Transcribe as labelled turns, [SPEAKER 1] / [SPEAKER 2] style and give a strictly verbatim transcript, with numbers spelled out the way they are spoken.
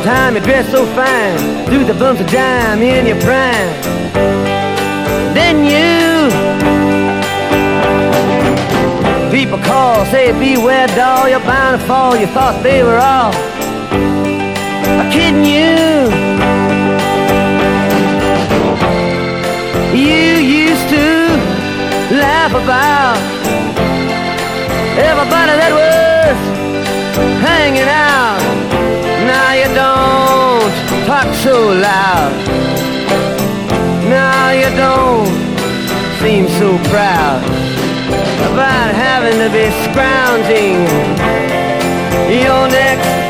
[SPEAKER 1] time you dress so fine, through the bumps of dime in your prime. Then you, people call, say beware doll, you're bound to fall. You thought they were all kidding you. You used to laugh about everybody that was hanging out. Now you don't talk so loud. Now you don't seem so proud about having to be scrounging your next